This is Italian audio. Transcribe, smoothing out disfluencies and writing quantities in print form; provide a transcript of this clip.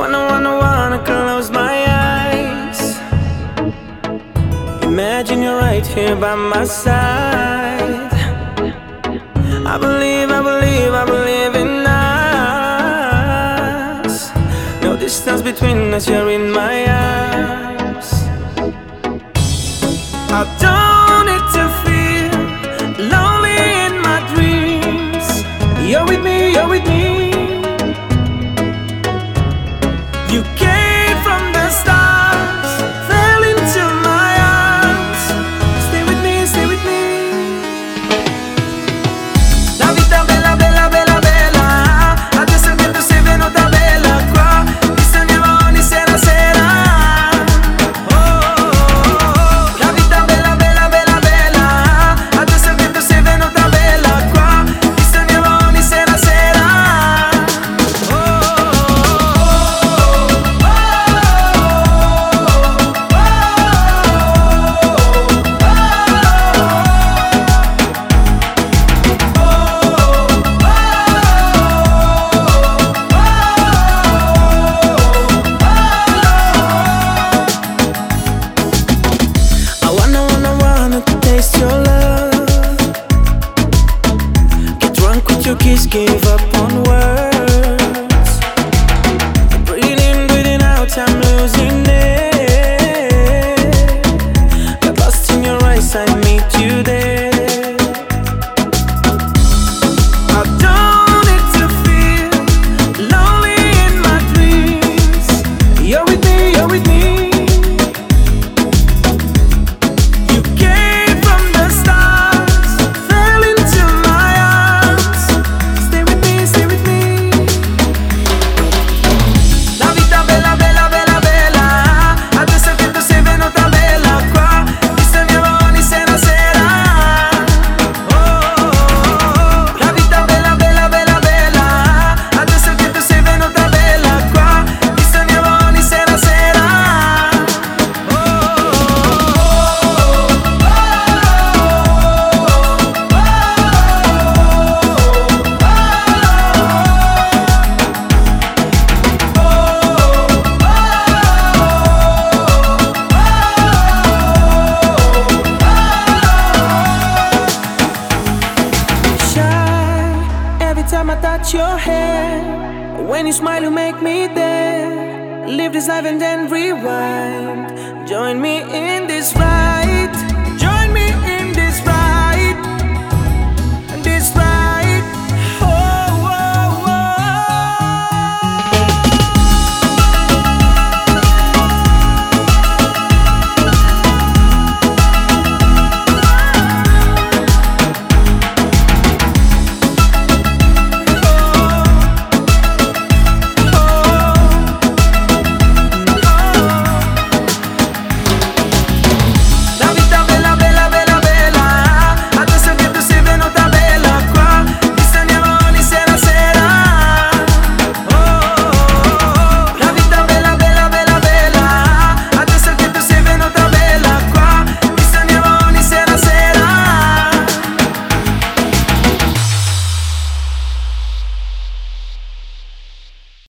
wanna close my eyes. Imagine you're right here by my side. I believe in us. No distance between us, you're in my arms. I don't need to feel lonely in my dreams. You're with me, you're with me. You came from the stars, fell into my arms. Stay with me, stay with me. La vita bella, bella, bella, bella. Adesso che tu sei venuta bella qua. Ti sogniamo ogni sera, sera. Oh, oh, oh. La vita bella, bella, bella, bella. Adesso che tu sei venuta bella qua. Ti sogniamo ogni sera, sera. Oh, oh, wanna taste your love. Get drunk with your kiss, give up on words. Breathing out, I'm losing it. Got lost in your eyes, I meet you there. I don't need to feel lonely in my dreams. You're with me, you're with me. You came from the stars, fell into my arms. Stay with me, stay with me. La vita bella, bella, bella, bella. Adesso che tu sei venuta bella qua. Ti sogniamo ogni sera, sera. Oh, oh, oh. La vita bella, bella, bella, bella. Adesso che tu sei venuta bella qua. Ti sogniamo ogni sera, sera. Oh, oh, Shy, every time I touch your hair. When you smile, you make me dare. Live this life and then rewind. Join me in this ride.